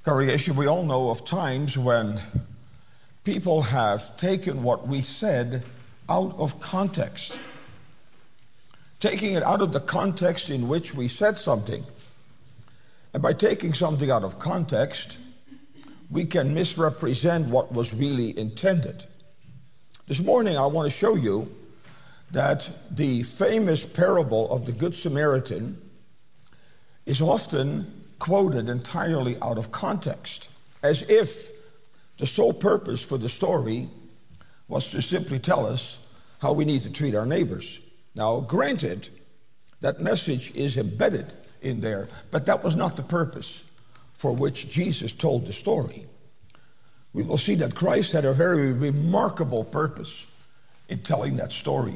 Congregation, we all know of times when people have taken what we said out of context. Taking it out of the context in which we said something. And by taking something out of context, we can misrepresent what was really intended. This morning I want to show you that the famous parable of the Good Samaritan is often quoted entirely out of context, as if the sole purpose for the story was to simply tell us how we need to treat our neighbors. Now, granted, that message is embedded in there, but that was not the purpose for which Jesus told the story. We will see that Christ had a very remarkable purpose in telling that story.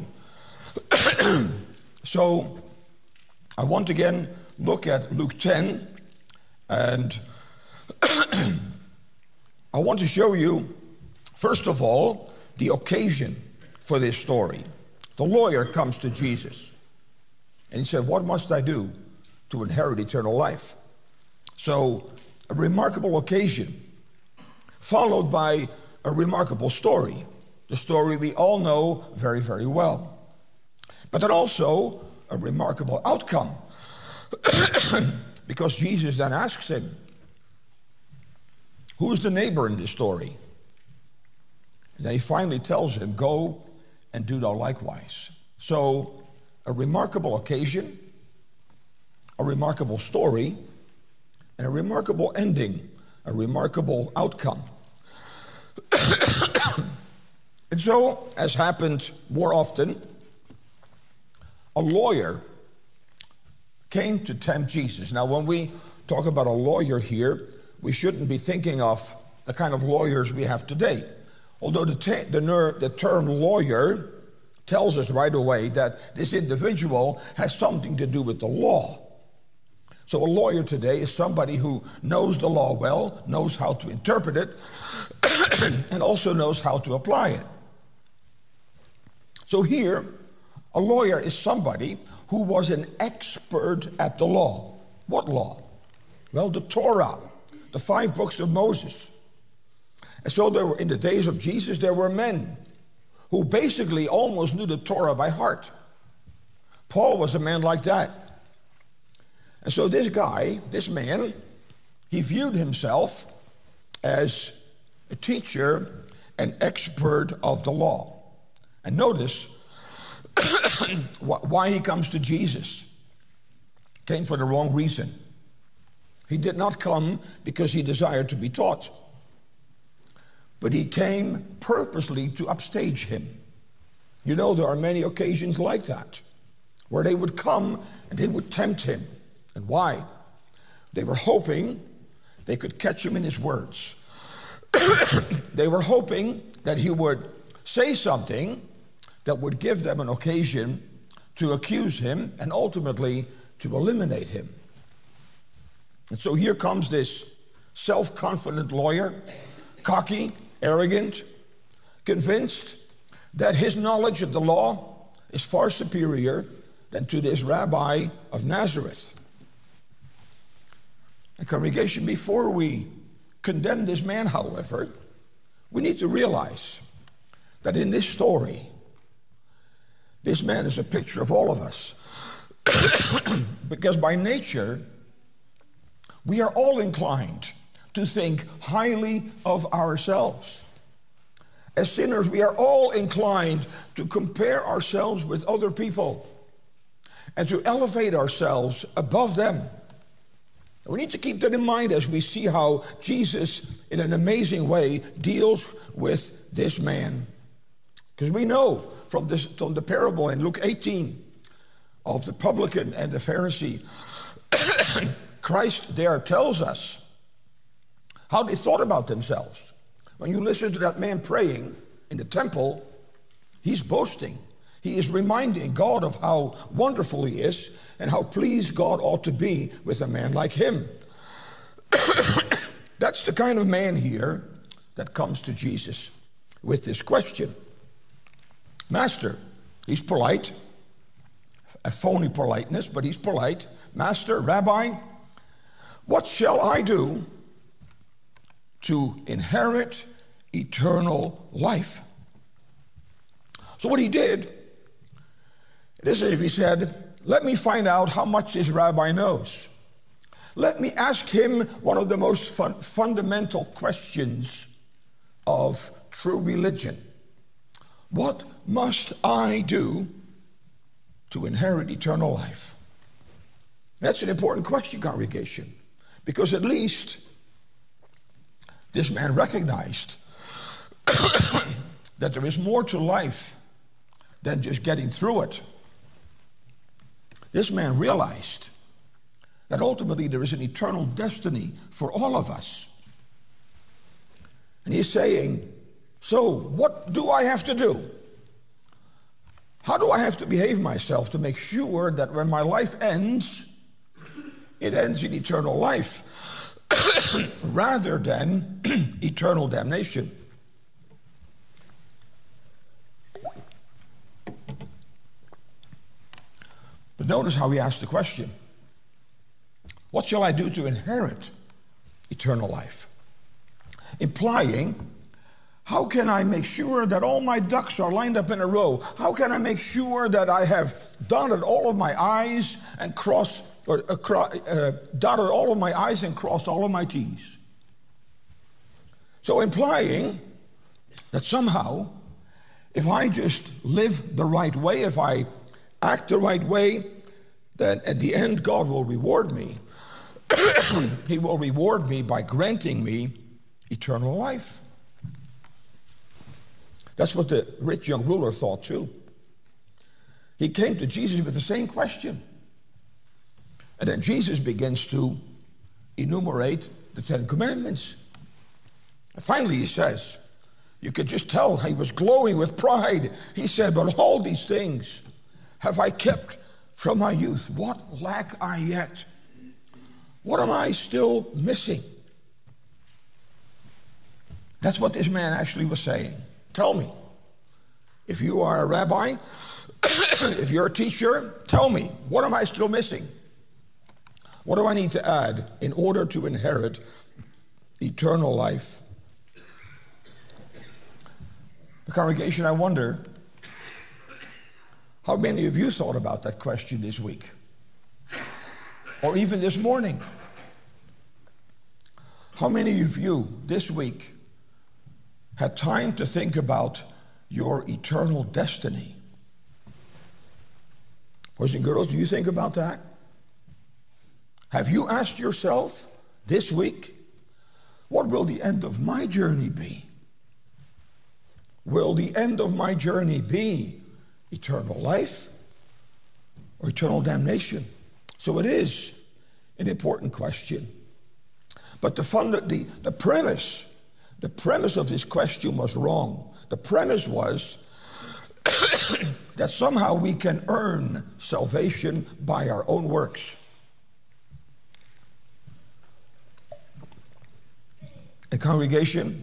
So, I want to again look at Luke 10, and I want to show you, first of all, the occasion for this story. The lawyer comes to Jesus, and he said, "What must I do to inherit eternal life?" So, a remarkable occasion, followed by a remarkable story, the story we all know very, very well. But then also a remarkable outcome, because Jesus then asks him, "Who's the neighbor in this story?" And then he finally tells him, "Go and do thou likewise." So, a remarkable occasion, a remarkable story, and a remarkable ending, a remarkable outcome. And so, as happened more often, a lawyer came to tempt Jesus. Now, when we talk about a lawyer here, we shouldn't be thinking of the kind of lawyers we have today. Although the term lawyer tells us right away that this individual has something to do with the law. So a lawyer today is somebody who knows the law well, knows how to interpret it, and also knows how to apply it. So here, a lawyer is somebody who was an expert at the law. What law? Well, the Torah, the 5 books of Moses. And so there were, in the days of Jesus, there were men who basically almost knew the Torah by heart. Paul was a man like that. And so this guy, this man, he viewed himself as a teacher, an expert of the law. And notice why he comes to Jesus. Came for the wrong reason. He did not come because he desired to be taught, but he came purposely to upstage him. You know, there are many occasions like that, where they would come and they would tempt him. And why? They were hoping they could catch him in his words. They were hoping that he would say something that would give them an occasion to accuse him and ultimately to eliminate him. And so here comes this self-confident lawyer, cocky, arrogant, convinced that his knowledge of the law is far superior than to this rabbi of Nazareth. And congregation, before we condemn this man, however, we need to realize that in this story, this man is a picture of all of us. Because by nature, we are all inclined to think highly of ourselves. As sinners, we are all inclined to compare ourselves with other people and to elevate ourselves above them. We need to keep that in mind as we see how Jesus, in an amazing way, deals with this man. Because we know from the parable in Luke 18 of the publican and the Pharisee, Christ there tells us how they thought about themselves. When you listen to that man praying in the temple, he's boasting. He is reminding God of how wonderful he is and how pleased God ought to be with a man like him. That's the kind of man here that comes to Jesus with this question. Master, he's polite, a phony politeness, but he's polite. Master, Rabbi, what shall I do to inherit eternal life. So what he did, this is if he said, let me find out how much this rabbi knows. Let me ask him one of the most fundamental questions of true religion. What must I do to inherit eternal life? That's an important question, congregation, because at least this man recognized that there is more to life than just getting through it. This man realized that ultimately there is an eternal destiny for all of us. And he's saying, so what do I have to do? How do I have to behave myself to make sure that when my life ends, it ends in eternal life rather than eternal damnation? But notice how he asked the question. What shall I do to inherit eternal life? Implying, how can I make sure that all my ducks are lined up in a row? How can I make sure that I have dotted all of my I's and dotted all of my I's and crossed all of my T's? So implying that somehow, if I just live the right way, if I act the right way, then at the end God will reward me. He will reward me by granting me eternal life. That's what the rich young ruler thought too. He came to Jesus with the same question. And then Jesus begins to enumerate the Ten Commandments. And finally he says, you could just tell he was glowing with pride. He said, but all these things have I kept from my youth. What lack I yet? What am I still missing? That's what this man actually was saying. Tell me, if you are a rabbi, if you're a teacher, tell me, what am I still missing? What do I need to add in order to inherit eternal life? The congregation, I wonder, how many of you thought about that question this week? Or even this morning? How many of you this week had time to think about your eternal destiny? Boys and girls, do you think about that? Have you asked yourself this week, what will the end of my journey be? Will the end of my journey be eternal life or eternal damnation? So it is an important question. But the premise of this question was wrong. The premise was that somehow we can earn salvation by our own works. A congregation,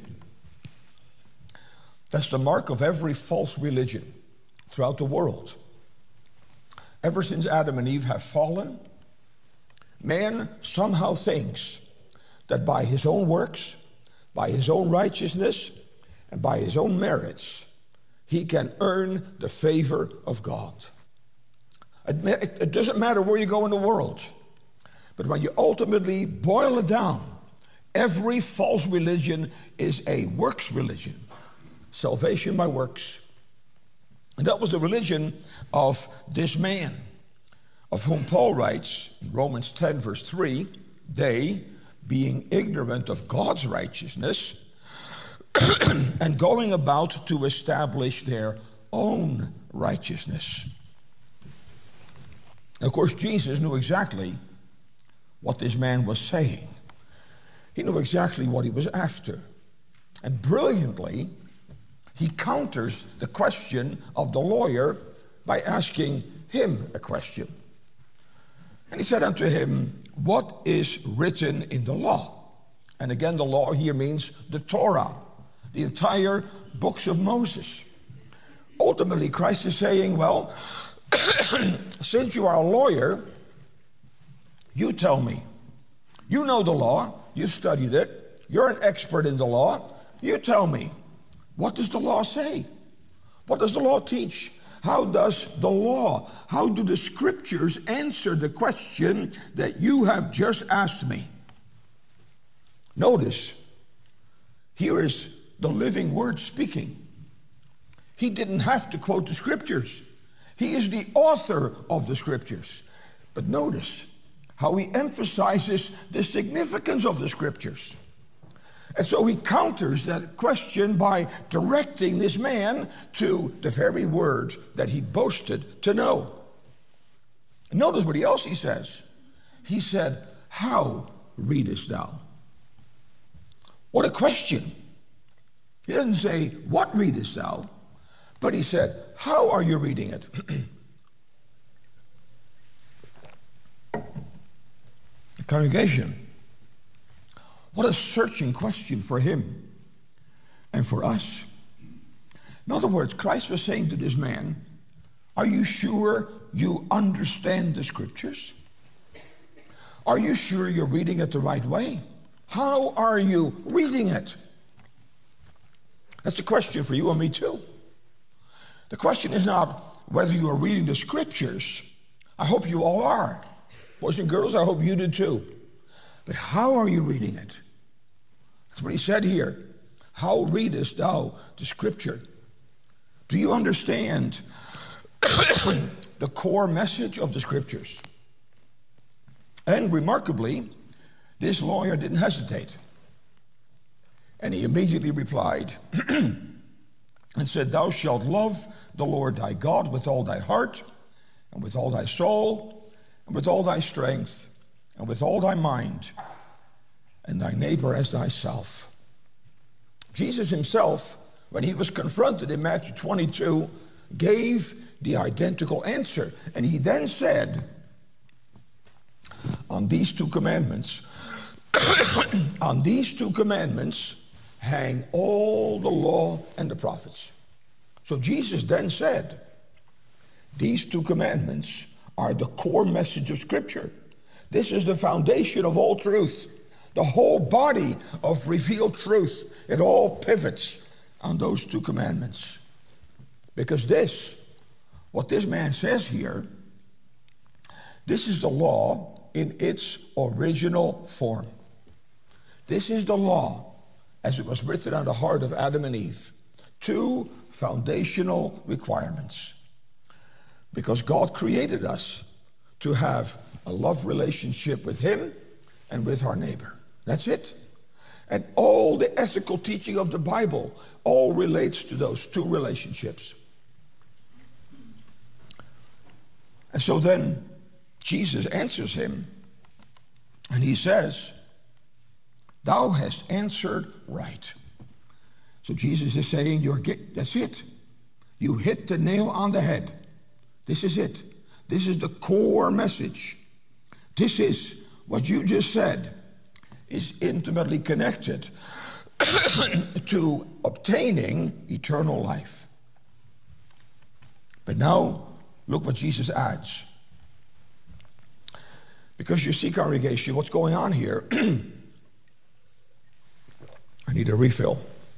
that's the mark of every false religion throughout the world. Ever since Adam and Eve have fallen, man somehow thinks that by his own works, by his own righteousness, and by his own merits, he can earn the favor of God. It doesn't matter where you go in the world, but when you ultimately boil it down, every false religion is a works religion. Salvation by works. And that was the religion of this man, of whom Paul writes in Romans 10, verse 3, they, being ignorant of God's righteousness, and going about to establish their own righteousness. Of course, Jesus knew exactly what this man was saying. He knew exactly what he was after. And brilliantly, he counters the question of the lawyer by asking him a question. And he said unto him, what is written in the law? And again, the law here means the Torah, the entire books of Moses. Ultimately, Christ is saying, well, since you are a lawyer, you tell me. You know the law, you've studied it. you're an expert in the law. You tell me, what does the law say? What does the law teach? How does the law, how do the scriptures answer the question that you have just asked me? Notice, here is the living word speaking. He didn't have to quote the scriptures. He is the author of the scriptures. But notice how he emphasizes the significance of the scriptures. And so he counters that question by directing this man to the very word that he boasted to know. And notice what else he says. He said, how readest thou? What a question. He doesn't say, what readest thou? But he said, how are you reading it? The congregation, what a searching question for him and for us. In other words, Christ was saying to this man, are you sure you understand the scriptures? Are you sure you're reading it the right way? How are you reading it? That's a question for you and me too. The question is not whether you are reading the scriptures. I hope you all are. Boys and girls, I hope you do too. But how are you reading it? That's what he said here. How readest thou the scripture? Do you understand the core message of the scriptures? And remarkably, this lawyer didn't hesitate. And he immediately replied and said, thou shalt love the Lord thy God with all thy heart, and with all thy soul, and with all thy strength, and with all thy mind, and thy neighbor as thyself. Jesus himself, when he was confronted in Matthew 22, gave the identical answer. And he then said, on these two commandments, on these two commandments hang all the law and the prophets. So Jesus then said, these two commandments are the core message of Scripture. This is the foundation of all truth. The whole body of revealed truth, it all pivots on those two commandments. Because this, what this man says here, this is the law in its original form. This is the law as it was written on the heart of Adam and Eve. Two foundational requirements. Because God created us to have a love relationship with him and with our neighbor. That's it. And all the ethical teaching of the Bible all relates to those two relationships. And so then Jesus answers him and he says, thou hast answered right. So Jesus is saying, that's it. You hit the nail on the head. This is it. This is the core message. This is what you just said is intimately connected to obtaining eternal life. But now, look what Jesus adds. Because you see, congregation, what's going on here? I need a refill.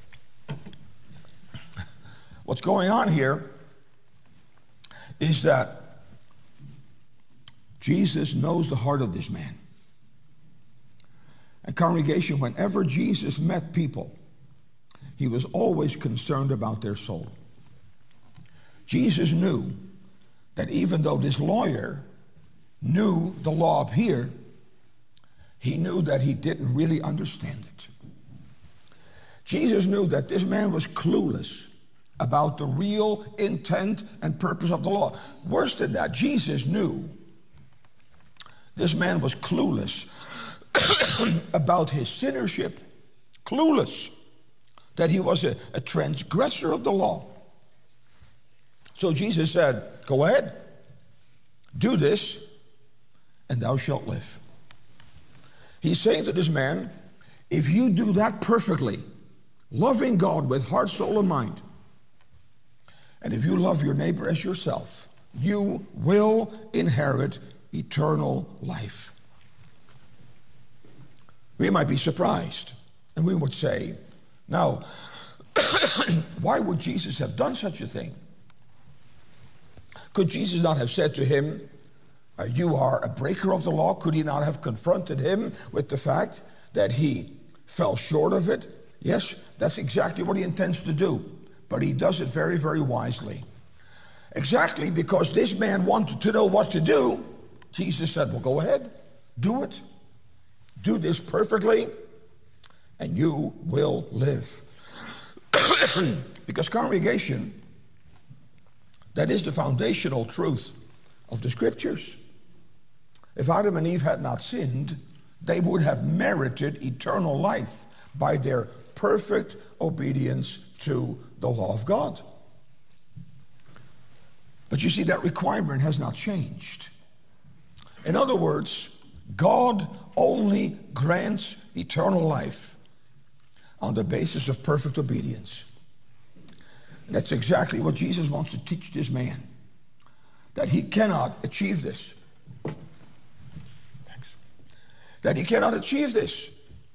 What's going on here is that Jesus knows the heart of this man. And congregation, whenever Jesus met people, he was always concerned about their soul. Jesus knew that even though this lawyer knew the law up here, he knew that he didn't really understand it. Jesus knew that this man was clueless about the real intent and purpose of the law. Worse than that, Jesus knew this man was clueless about his sinnership, clueless that he was a transgressor of the law. So Jesus said, go ahead, do this, and thou shalt live. He's saying to this man, if you do that perfectly, loving God with heart, soul, and mind, and if you love your neighbor as yourself, you will inherit eternal life. We might be surprised And we would say, now, why would Jesus have done such a thing? Could Jesus not have said to him, you are a breaker of the law? Could he not have confronted him with the fact that he fell short of it? Yes, that's exactly what he intends to do. But he does it very, very wisely. Exactly because this man wanted to know what to do, Jesus said, well, go ahead, do it. Do this perfectly, and you will live. Because congregation, that is the foundational truth of the Scriptures. If Adam and Eve had not sinned, they would have merited eternal life by their perfect obedience to the law of God. But you see, that requirement has not changed. In other words, God only grants eternal life on the basis of perfect obedience. And that's exactly what Jesus wants to teach this man, that he cannot achieve this. That he cannot achieve this.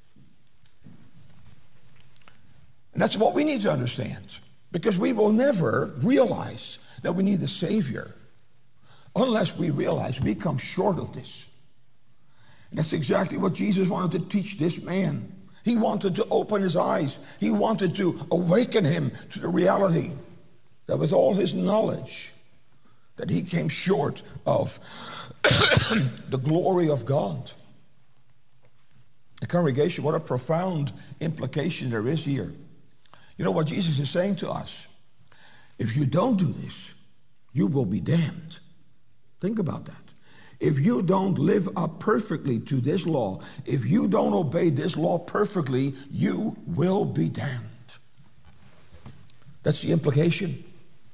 And that's what we need to understand, because we will never realize that we need a Savior unless we realize we come short of this. And that's exactly what Jesus wanted to teach this man. He wanted to open his eyes. He wanted to awaken him to the reality that with all his knowledge, that he came short of the glory of God. The congregation, what a profound implication there is here. You know what Jesus is saying to us? If you don't do this, you will be damned. Think about that. If you don't live up perfectly to this law, if you don't obey this law perfectly, you will be damned. That's the implication.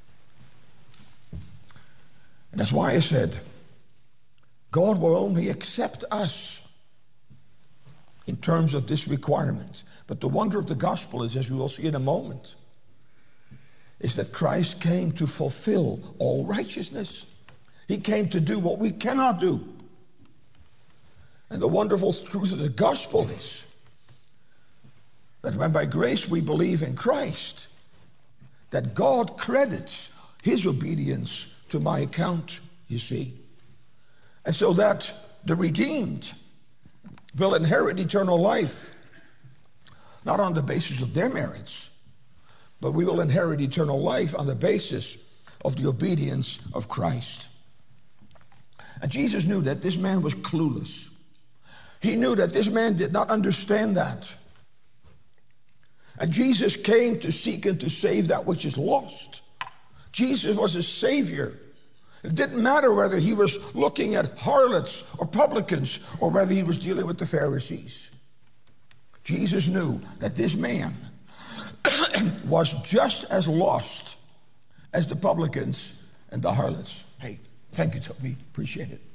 And that's why I said, God will only accept us in terms of this requirement. But the wonder of the gospel is, as we will see in a moment, is that Christ came to fulfill all righteousness. He came to do what we cannot do. And the wonderful truth of the gospel is that when by grace we believe in Christ, that God credits his obedience to my account, you see. And so that the redeemed will inherit eternal life, not on the basis of their merits, but we will inherit eternal life on the basis of the obedience of Christ. And Jesus knew that this man was clueless. He knew that this man did not understand that. And Jesus came to seek and to save that which is lost. Jesus was a Savior. It didn't matter whether he was looking at harlots or publicans or whether he was dealing with the Pharisees. Jesus knew that this man was just as lost as the publicans and the harlots. Hey, thank you, Toby. Appreciate it.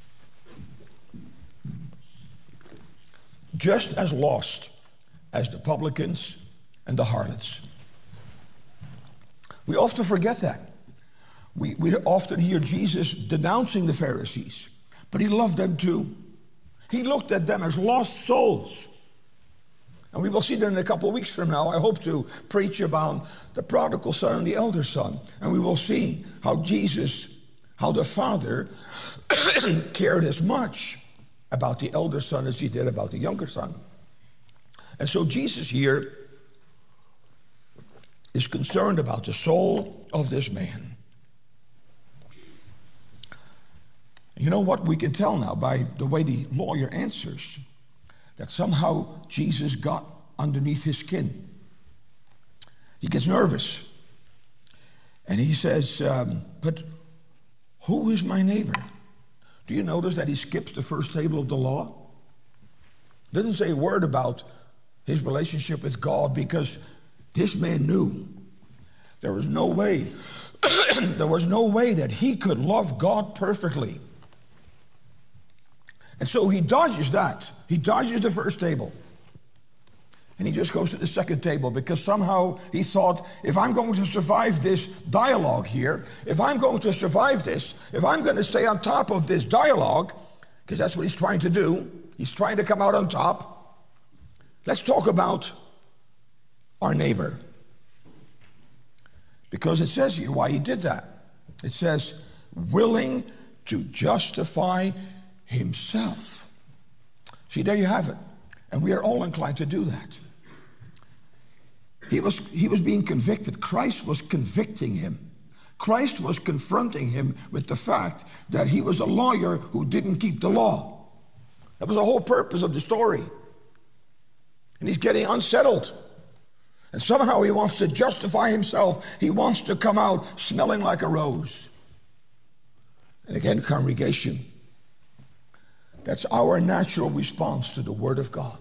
Just as lost as the publicans and the harlots. We often forget that. We often hear Jesus denouncing the Pharisees, but he loved them too. He looked at them as lost souls. And we will see that in a couple of weeks from now. I hope to preach about the prodigal son and the elder son. And we will see how the father cared as much about the elder son as he did about the younger son. And so Jesus here is concerned about the soul of this man. You know what we can tell now by the way the lawyer answers? That somehow Jesus got underneath his skin. He gets nervous. And he says, but who is my neighbor? Do you notice that he skips the first table of the law? Doesn't say a word about his relationship with God, because this man knew there was no way, that he could love God perfectly. And so he dodges that. He dodges the first table. And he just goes to the second table, because somehow he thought, if I'm going to survive this dialogue here, if I'm going to survive this, if I'm going to stay on top of this dialogue, because that's what he's trying to do, he's trying to come out on top, Let's talk about our neighbor. Because it says here why he did that. It says, willing to justify himself. See, there you have it. And we are all inclined to do that. He was being convicted. Christ was convicting him. Christ was confronting him with the fact that he was a lawyer who didn't keep the law. That was the whole purpose of the story. And he's getting unsettled. And somehow he wants to justify himself. He wants to come out smelling like a rose. And again, congregation, that's our natural response to the Word of God.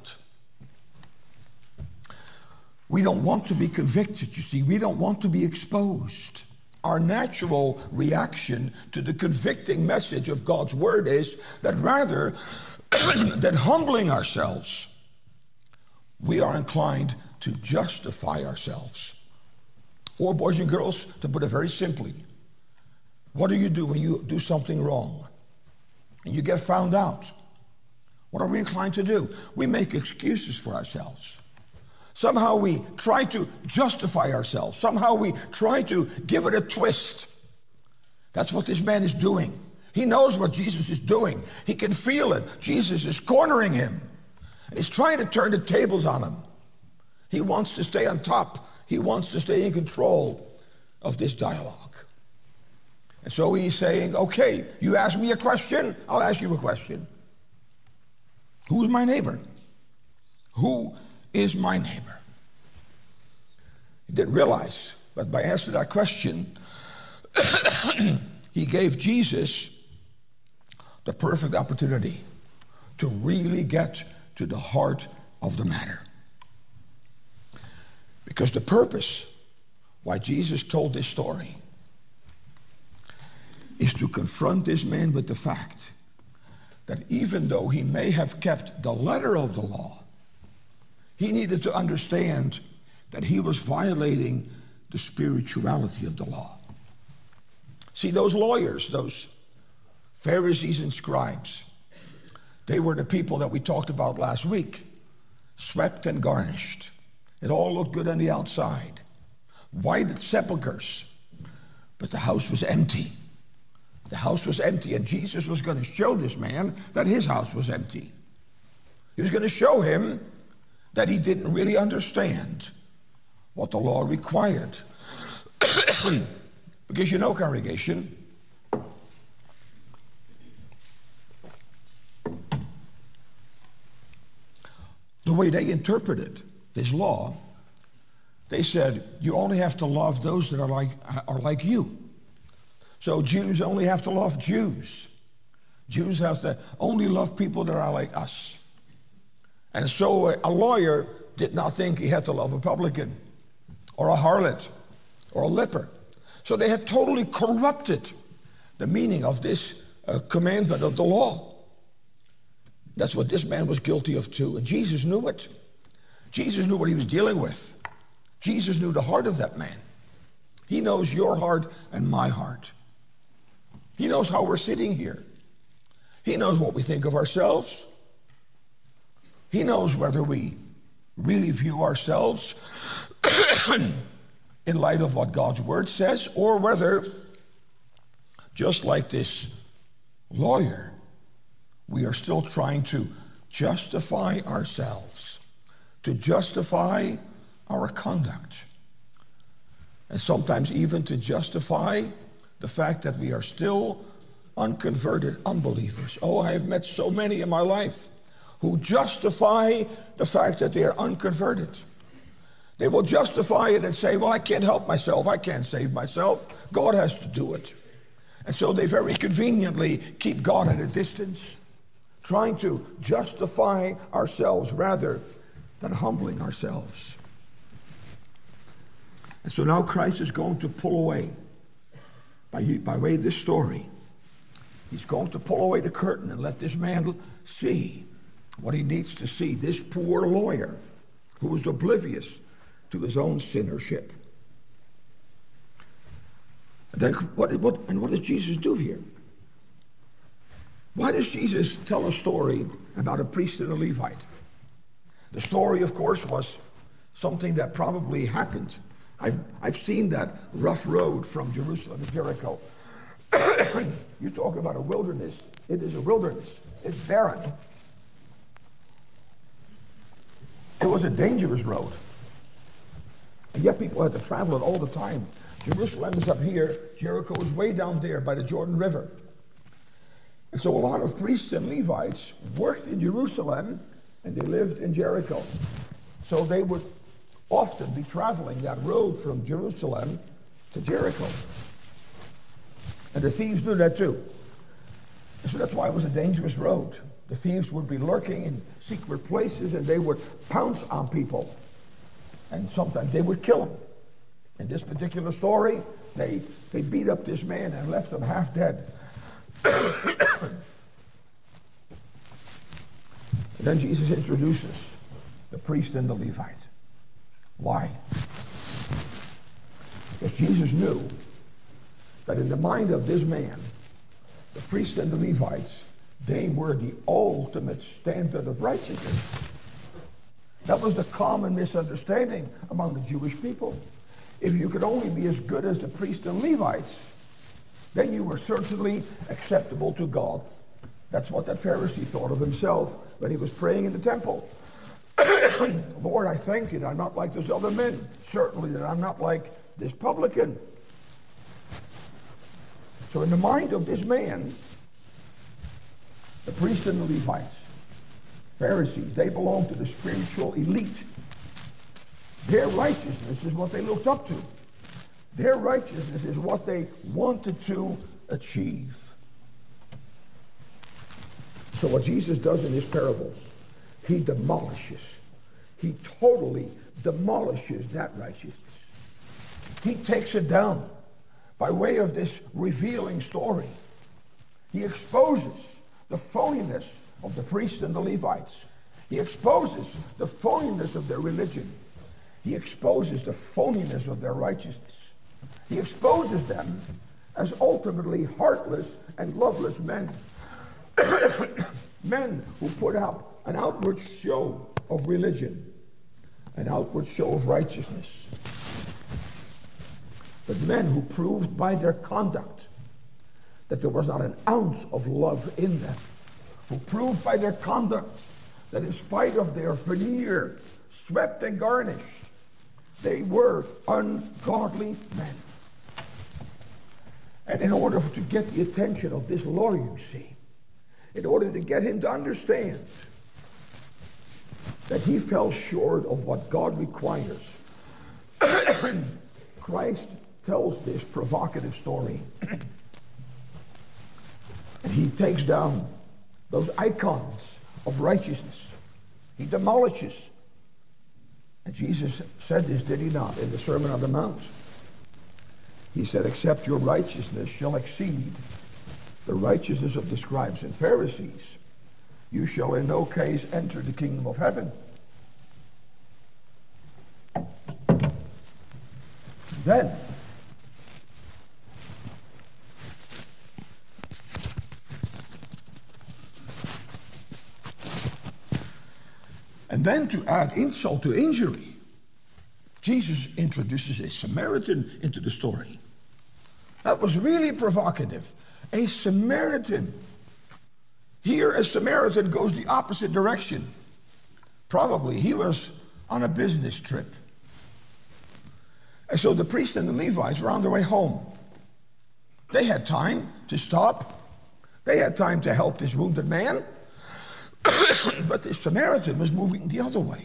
We don't want to be convicted, you see. We don't want to be exposed. Our natural reaction to the convicting message of God's Word is that rather than humbling ourselves, we are inclined to justify ourselves. Or, boys and girls, to put it very simply, what do you do when you do something wrong and you get found out? What are we inclined to do? We make excuses for ourselves. Somehow we try to justify ourselves. Somehow we try to give it a twist. That's what this man is doing. He knows what Jesus is doing. He can feel it. Jesus is cornering him. And he's trying to turn the tables on him. He wants to stay on top. He wants to stay in control of this dialogue. And so he's saying, okay, you ask me a question, I'll ask you a question. Who is my neighbor? Who is my neighbor? He didn't realize, but by answering that question, he gave Jesus the perfect opportunity to really get to the heart of the matter. Because the purpose why Jesus told this story is to confront this man with the fact that even though he may have kept the letter of the law, he needed to understand that he was violating the spirituality of the law. See, those lawyers, those Pharisees and scribes, they were the people that we talked about last week, swept and garnished. It all looked good on the outside. Whited sepulchres, but the house was empty. The house was empty, and Jesus was going to show this man that his house was empty. He was going to show him that he didn't really understand what the law required. Because you know, congregation, the way they interpreted this law, they said, you only have to love those that are like you. So Jews only have to love Jews. Jews have to only love people that are like us. And so a lawyer did not think he had to love a publican or a harlot or a leper. So they had totally corrupted the meaning of this commandment of the law. That's what this man was guilty of too. And Jesus knew it. Jesus knew what he was dealing with. Jesus knew the heart of that man. He knows your heart and my heart. He knows how we're sitting here. He knows what we think of ourselves. He knows whether we really view ourselves in light of what God's word says, or whether, just like this lawyer, we are still trying to justify ourselves, to justify our conduct, and sometimes even to justify the fact that we are still unconverted unbelievers. Oh, I have met so many in my life who justify the fact that they are unconverted. They will justify it and say, well, I can't help myself. I can't save myself. God has to do it. And so they very conveniently keep God at a distance, trying to justify ourselves rather than humbling ourselves. And so now Christ is going to pull away, by way of this story, he's going to pull away the curtain and let this man see what he needs to see. This poor lawyer who was oblivious to his own sinnership. And then what does Jesus do here? Why does Jesus tell a story about a priest and a Levite? The story, of course, was something that probably happened. I've seen that rough road from Jerusalem to Jericho. You talk about a wilderness. It is a wilderness. It's barren. It was a dangerous road. And yet people had to travel it all the time. Jerusalem is up here. Jericho is way down there by the Jordan River. And so a lot of priests and Levites worked in Jerusalem and they lived in Jericho. So they would often be traveling that road from Jerusalem to Jericho. And the thieves knew that too. And so that's why it was a dangerous road. The thieves would be lurking in secret places and they would pounce on people. And sometimes they would kill them. In this particular story, they beat up this man and left him half dead. And then Jesus introduces the priest and the Levite. Why? Because Jesus knew that in the mind of this man, the priests and the Levites, they were the ultimate standard of righteousness. That was the common misunderstanding among the Jewish people. If you could only be as good as the priests and Levites, then you were certainly acceptable to God. That's what that Pharisee thought of himself when he was praying in the temple. Lord, I thank you that I'm not like those other men. Certainly that I'm not like this publican. So in the mind of this man, the priests and the Levites, Pharisees, they belonged to the spiritual elite. Their righteousness is what they looked up to. Their righteousness is what they wanted to achieve. So what Jesus does in his parables, he demolishes. He totally demolishes that righteousness. He takes it down by way of this revealing story. He exposes the phoniness of the priests and the Levites. He exposes the phoniness of their religion. He exposes the phoniness of their righteousness. He exposes them as ultimately heartless and loveless men. Men who put out an outward show of religion, an outward show of righteousness. But men who proved by their conduct that there was not an ounce of love in them. Who proved by their conduct that in spite of their veneer, swept and garnished, they were ungodly men. And in order to get the attention of this lawyer, you see, in order to get him to understand that he fell short of what God requires, Christ tells this provocative story. And he takes down those icons of righteousness. He demolishes. And Jesus said this, did he not, in the Sermon on the Mount? He said, except your righteousness shall exceed the righteousness of the scribes and Pharisees, you shall in no case enter the kingdom of heaven. Then, to add insult to injury, Jesus introduces a Samaritan into the story. That was really provocative. A Samaritan. Here, a Samaritan goes the opposite direction. Probably he was on a business trip. And so the priests and the Levites were on their way home. They had time to stop. They had time to help this wounded man. But the Samaritan was moving the other way.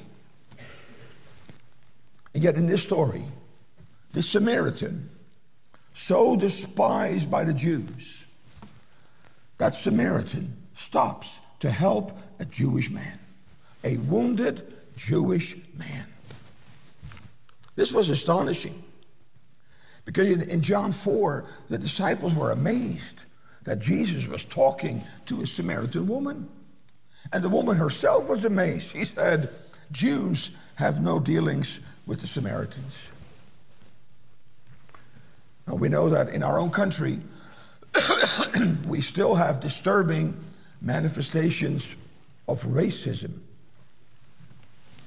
And yet in this story, the Samaritan, so despised by the Jews, that Samaritan stops to help a Jewish man, a wounded Jewish man. This was astonishing, because in John 4, the disciples were amazed that Jesus was talking to a Samaritan woman. And the woman herself was amazed. She said, Jews have no dealings with the Samaritans. Now we know that in our own country, we still have disturbing manifestations of racism.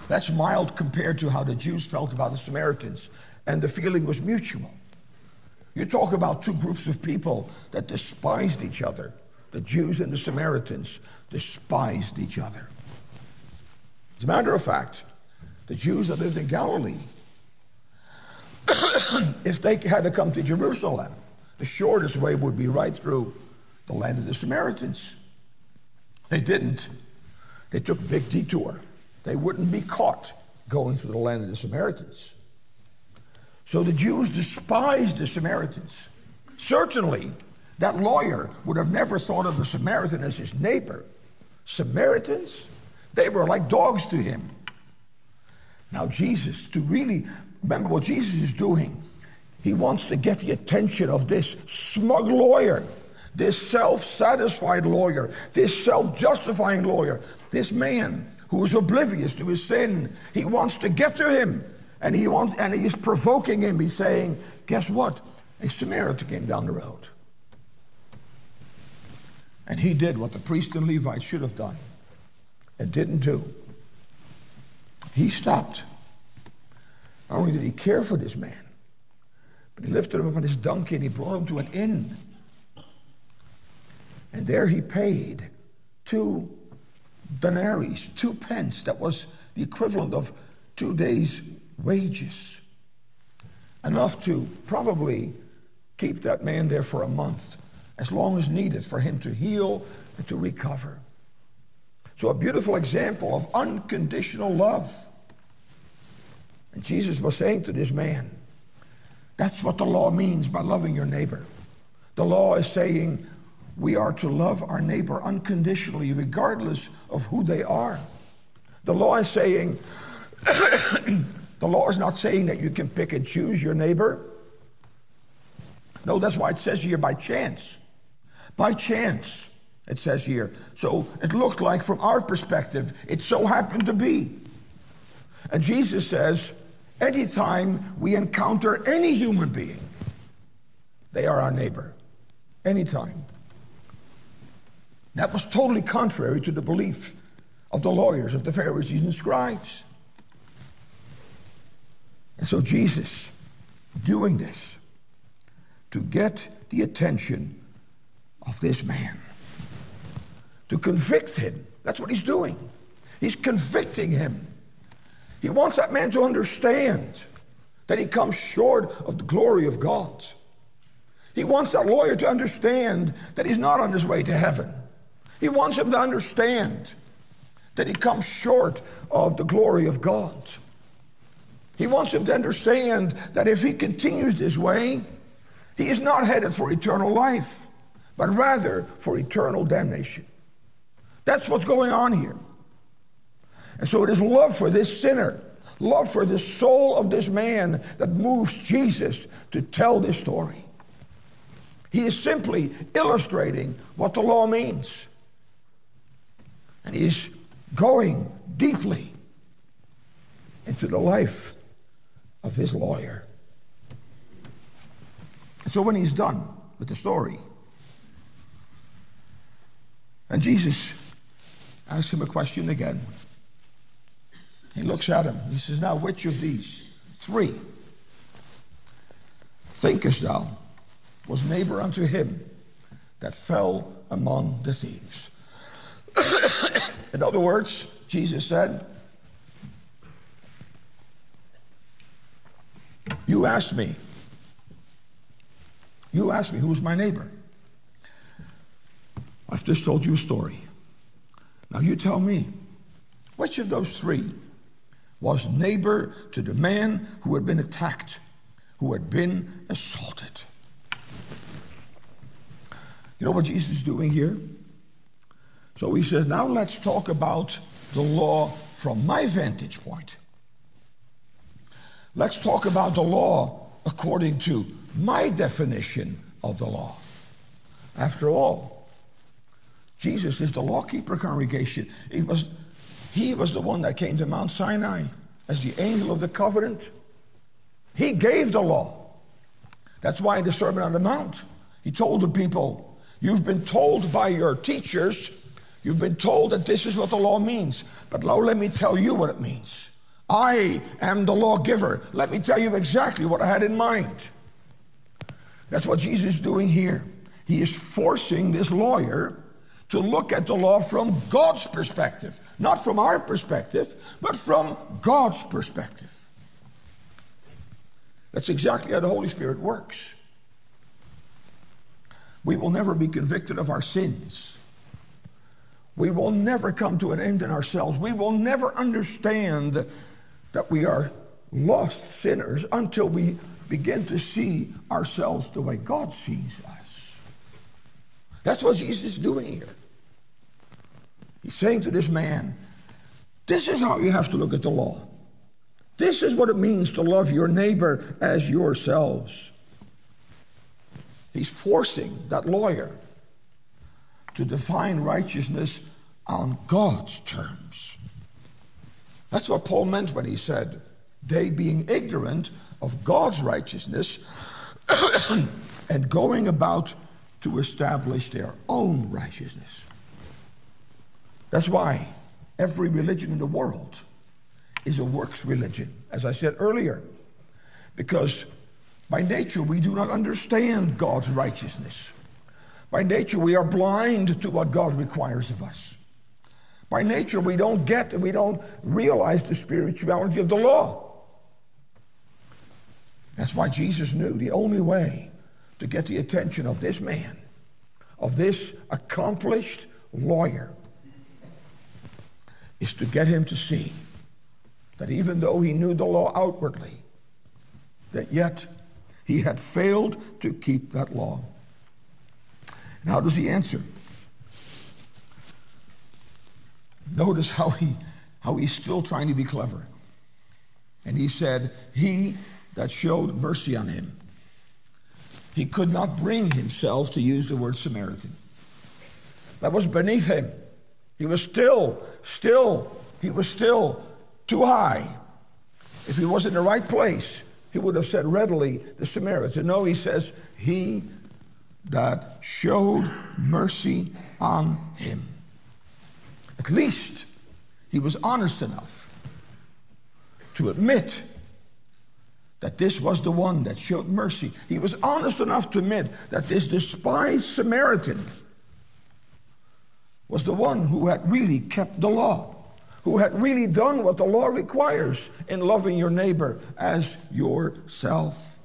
That's mild compared to how the Jews felt about the Samaritans. And the feeling was mutual. You talk about two groups of people that despised each other. The Jews and the Samaritans despised each other. As a matter of fact, the Jews that lived in Galilee, if they had to come to Jerusalem, the shortest way would be right through the land of the Samaritans. They didn't. They took a big detour. They wouldn't be caught going through the land of the Samaritans. So the Jews despised the Samaritans. Certainly, that lawyer would have never thought of the Samaritan as his neighbor. Samaritans, they were like dogs to him. Now Jesus, to really remember what Jesus is doing, he wants to get the attention of this smug lawyer, this self-satisfied lawyer, this self-justifying lawyer, this man who is oblivious to his sin. He wants to get to him, and he's provoking him. He's saying, guess what? A Samaritan came down the road. And he did what the priest and Levites should have done and didn't do. He stopped. Not only did he care for this man, but he lifted him up on his donkey and he brought him to an inn. And there he paid 2 denarii, 2 pence. That was the equivalent of 2 days' wages. Enough to probably keep that man there for a month, as long as needed for him to heal and to recover. So a beautiful example of unconditional love. And Jesus was saying to this man, that's what the law means by loving your neighbor. The law is saying we are to love our neighbor unconditionally, regardless of who they are. The law is saying, the law is not saying that you can pick and choose your neighbor. No, that's why it says here by chance. By chance, it says here. So it looked like from our perspective, it so happened to be. And Jesus says, anytime we encounter any human being, they are our neighbor. Anytime. That was totally contrary to the belief of the lawyers, of the Pharisees and scribes. And so Jesus, doing this to get the attention of this man, to convict him. That's what he's doing. He's convicting him. He wants that man to understand that he comes short of the glory of God. He wants that lawyer to understand that he's not on his way to heaven. He wants him to understand that he comes short of the glory of God. He wants him to understand that if he continues this way, he is not headed for eternal life, but rather for eternal damnation. That's what's going on here. And so it is love for this sinner, love for the soul of this man that moves Jesus to tell this story. He is simply illustrating what the law means. And he's going deeply into the life of this lawyer. So when he's done with the story, and Jesus asks him a question again. He looks at him. He says, now which of these 3 thinkest thou was neighbor unto him that fell among the thieves? In other words, Jesus said, you asked me who's my neighbor. I've just told you a story. Now you tell me, which of those 3 was neighbor to the man who had been attacked, who had been assaulted? You know what Jesus is doing here? So he says, now let's talk about the law from my vantage point. Let's talk about the law according to my definition of the law. After all, Jesus is the lawkeeper, congregation. He was the one that came to Mount Sinai as the angel of the covenant. He gave the law. That's why in the Sermon on the Mount, he told the people, you've been told by your teachers, you've been told that this is what the law means. But now let me tell you what it means. I am the lawgiver. Let me tell you exactly what I had in mind. That's what Jesus is doing here. He is forcing this lawyer to look at the law from God's perspective. Not from our perspective, but from God's perspective. That's exactly how the Holy Spirit works. We will never be convicted of our sins. We will never come to an end in ourselves. We will never understand that we are lost sinners until we begin to see ourselves the way God sees us. That's what Jesus is doing here. He's saying to this man, this is how you have to look at the law. This is what it means to love your neighbor as yourselves. He's forcing that lawyer to define righteousness on God's terms. That's what Paul meant when he said, they being ignorant of God's righteousness and going about to establish their own righteousness. That's why every religion in the world is a works religion, as I said earlier, because by nature we do not understand God's righteousness. By nature we are blind to what God requires of us. By nature we don't get and we don't realize the spirituality of the law. That's why Jesus knew the only way to get the attention of this man, of this accomplished lawyer, is to get him to see that even though he knew the law outwardly, that yet he had failed to keep that law. And how does he answer? Notice how he's still trying to be clever. And he said, he that showed mercy on him. He could not bring himself to use the word Samaritan. That was beneath him. He was still too high. If he was in the right place, he would have said readily the Samaritan. No, he says, he that showed mercy on him. At least he was honest enough to admit that this was the one that showed mercy. He was honest enough to admit that this despised Samaritan was the one who had really kept the law, who had really done what the law requires in loving your neighbor as yourself.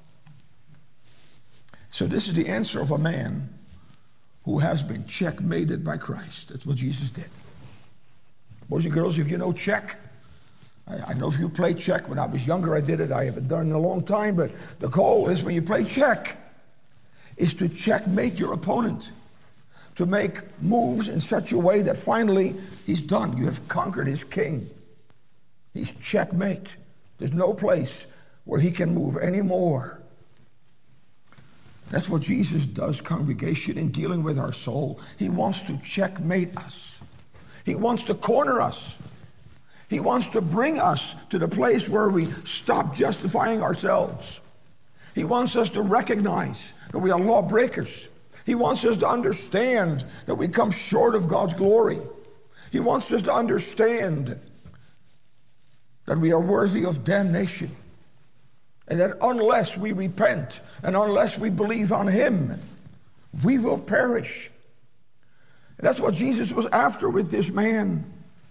So this is the answer of a man who has been checkmated by Christ. That's what Jesus did. Boys and girls, if you know check, I know if you play check. When I was younger, I did it. I haven't done it in a long time, but the goal is when you play check is to checkmate your opponent, to make moves in such a way that finally he's done. You have conquered his king. He's checkmate. There's no place where he can move anymore. That's what Jesus does, congregation, in dealing with our soul. He wants to checkmate us. He wants to corner us. He wants to bring us to the place where we stop justifying ourselves. He wants us to recognize that we are lawbreakers. He wants us to understand that we come short of God's glory. He wants us to understand that we are worthy of damnation. And that unless we repent and unless we believe on him, we will perish. And that's what Jesus was after with this man.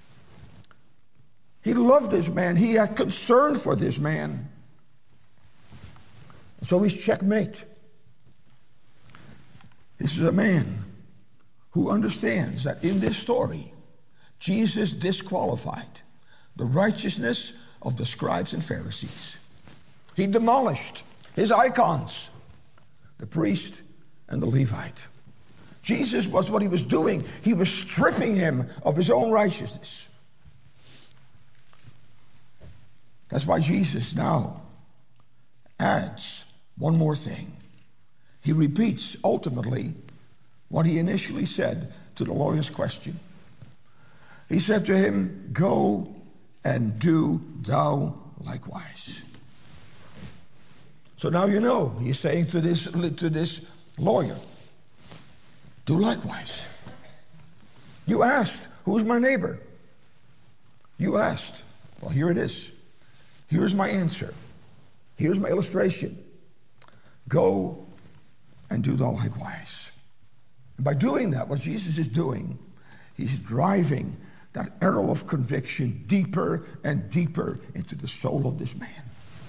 He loved this man. He had concern for this man. So he's checkmate. This is a man who understands that in this story, Jesus disqualified the righteousness of the scribes and Pharisees. He demolished his icons, the priest and the Levite. Jesus was what he was doing. He was stripping him of his own righteousness. That's why Jesus now adds one more thing. He repeats ultimately what he initially said to the lawyer's question. He said to him, "Go and do thou likewise." So now you know, he's saying to this lawyer, do likewise. You asked, who's my neighbor? You asked. Well, here it is. Here's my answer. Here's my illustration. Go and do thou likewise. And by doing that, what Jesus is doing, he's driving that arrow of conviction deeper and deeper into the soul of this man.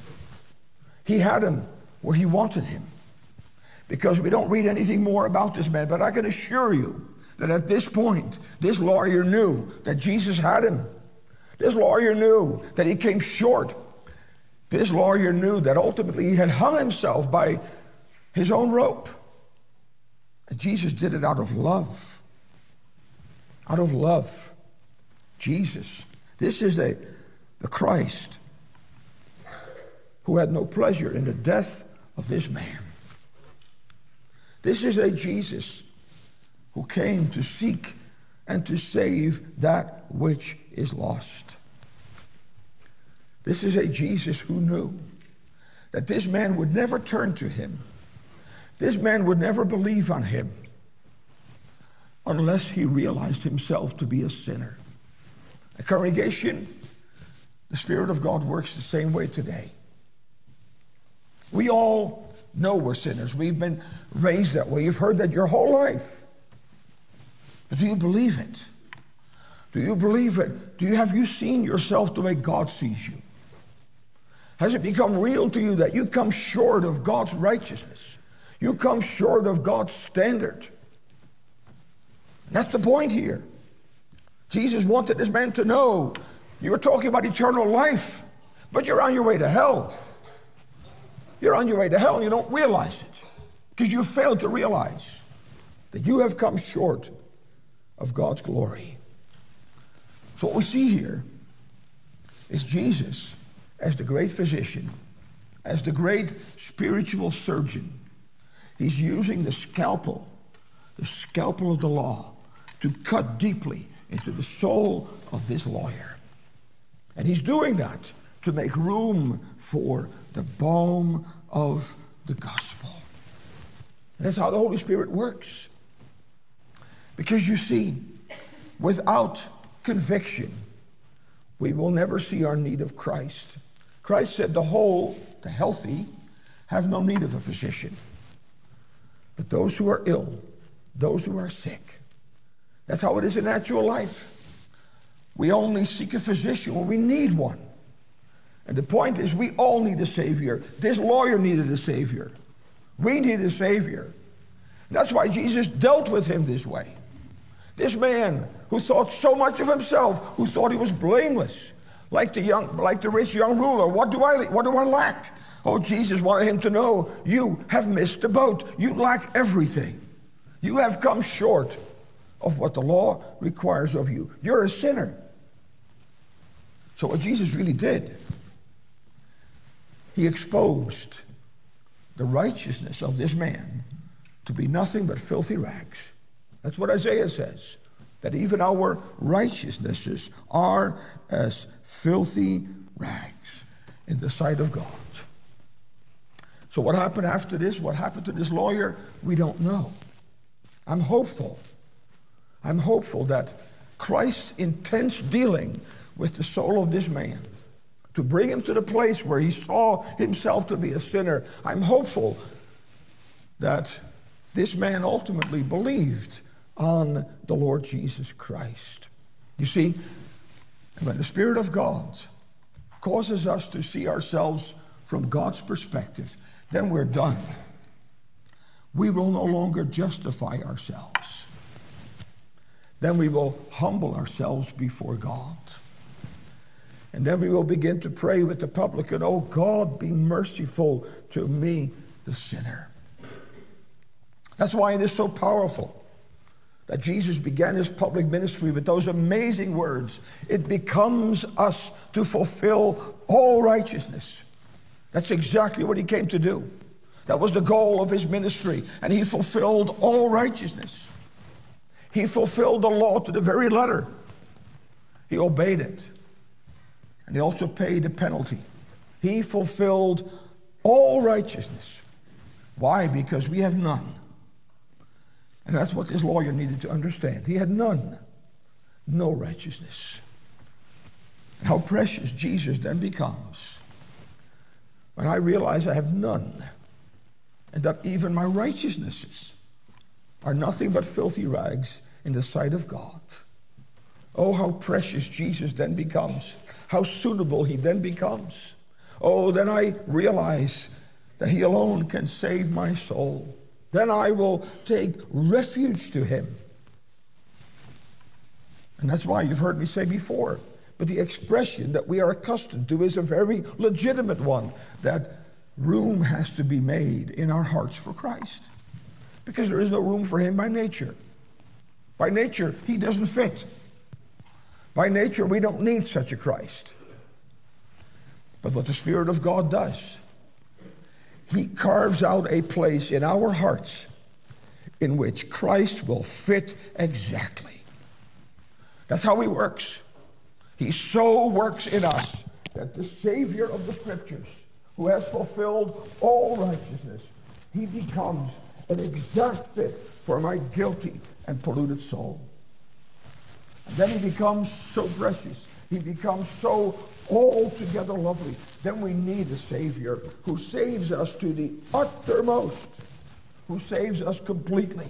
He had him where he wanted him, because we don't read anything more about this man. But I can assure you that at this point, this lawyer knew that Jesus had him. This lawyer knew that he came short. This lawyer knew that ultimately he had hung himself by his own rope. And Jesus did it out of love. Out of love. Jesus. This is the Christ who had no pleasure in the death of this man. This is a Jesus who came to seek and to save that which is lost. This is a Jesus who knew that this man would never turn to him. This man would never believe on him unless he realized himself to be a sinner. A congregation, the Spirit of God works the same way today. We all know we're sinners. We've been raised that way. You've heard that your whole life. But do you believe it? Do you believe it? Have you seen yourself the way God sees you? Has it become real to you that you come short of God's righteousness? You come short of God's standard. That's the point here. Jesus wanted this man to know you were talking about eternal life, but you're on your way to hell. You're on your way to hell and you don't realize it because you failed to realize that you have come short of God's glory. So what we see here is Jesus as the great physician, as the great spiritual surgeon. He's using the scalpel of the law, to cut deeply into the soul of this lawyer. And he's doing that to make room for the balm of the gospel. And that's how the Holy Spirit works. Because you see, without conviction, we will never see our need of Christ. Christ said the whole, the healthy, have no need of a physician. But those who are ill, those who are sick, that's how it is in natural life. We only seek a physician when we need one. And the point is, we all need a Savior. This lawyer needed a Savior. We need a Savior. And that's why Jesus dealt with him this way. This man who thought so much of himself, who thought he was blameless, like the rich young ruler. What do I lack? Oh, Jesus wanted him to know, you have missed the boat. You lack everything. You have come short of what the law requires of you. You're a sinner. So what Jesus really did, he exposed the righteousness of this man to be nothing but filthy rags. That's what Isaiah says, that even our righteousnesses are as filthy rags in the sight of God. So what happened after this? What happened to this lawyer? We don't know. I'm hopeful that Christ's intense dealing with the soul of this man, to bring him to the place where he saw himself to be a sinner, I'm hopeful that this man ultimately believed on the Lord Jesus Christ. You see, when the Spirit of God causes us to see ourselves from God's perspective, then we're done. We will no longer justify ourselves. Then we will humble ourselves before God. And then we will begin to pray with the publican, oh God, be merciful to me, the sinner. That's why it is so powerful that Jesus began his public ministry with those amazing words. It becomes us to fulfill all righteousness. That's exactly what he came to do. That was the goal of his ministry. And he fulfilled all righteousness. He fulfilled the law to the very letter. He obeyed it. And he also paid the penalty. He fulfilled all righteousness. Why? Because we have none. And that's what this lawyer needed to understand. He had none. No righteousness. And how precious Jesus then becomes when I realize I have none, and that even my righteousnesses are nothing but filthy rags in the sight of God. Oh, how precious Jesus then becomes. How suitable he then becomes. Oh, then I realize that he alone can save my soul. Then I will take refuge to him. And that's why you've heard me say before, but the expression that we are accustomed to is a very legitimate one, that room has to be made in our hearts for Christ. Because there is no room for him by nature. By nature, he doesn't fit. By nature, we don't need such a Christ. But what the Spirit of God does, he carves out a place in our hearts in which Christ will fit exactly. That's how he works. He so works in us that the Savior of the Scriptures, who has fulfilled all righteousness, he becomes an exact fit for my guilty and polluted soul. And then he becomes so precious. He becomes so altogether lovely. Then we need a Savior who saves us to the uttermost, who saves us completely.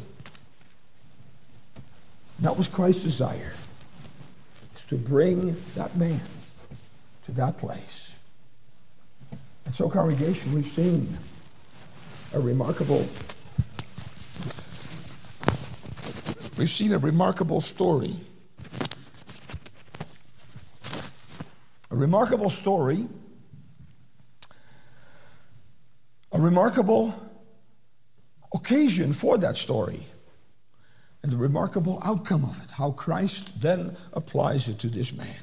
And that was Christ's desire, is to bring that man to that place. And so, congregation, we've seen a remarkable story. A remarkable story, a remarkable occasion for that story, and the remarkable outcome of it, how Christ then applies it to this man.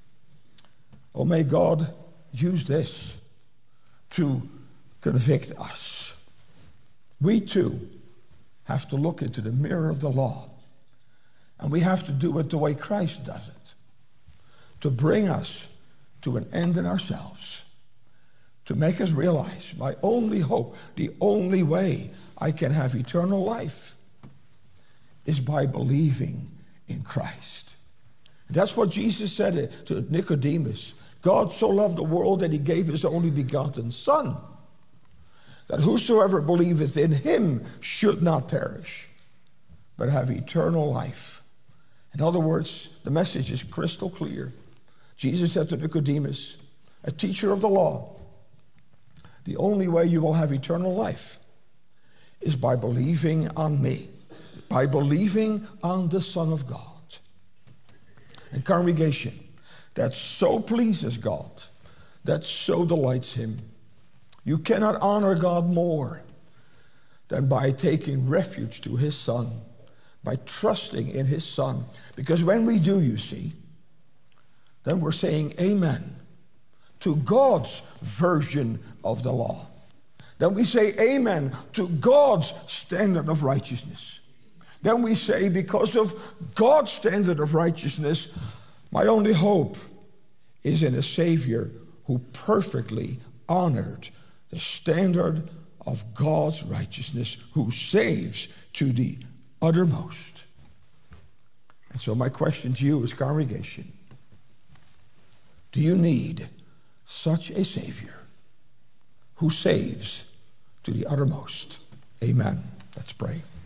Oh, may God use this to convict us. We too have to look into the mirror of the law, and we have to do it the way Christ does it, to bring us to an end in ourselves, to make us realize my only hope, the only way I can have eternal life is by believing in Christ. And that's what Jesus said to Nicodemus. God so loved the world that he gave his only begotten Son, that whosoever believeth in him should not perish, but have eternal life. In other words, the message is crystal clear. Jesus said to Nicodemus, a teacher of the law, the only way you will have eternal life is by believing on me, by believing on the Son of God. And congregation, that so pleases God, that so delights him. You cannot honor God more than by taking refuge to his Son, by trusting in his Son. Because when we do, you see, then we're saying amen to God's version of the law. Then we say amen to God's standard of righteousness. Then we say, because of God's standard of righteousness, my only hope is in a Savior who perfectly honored the standard of God's righteousness, who saves to the uttermost. And so my question to you as congregation, do you need such a Savior who saves to the uttermost? Amen. Let's pray.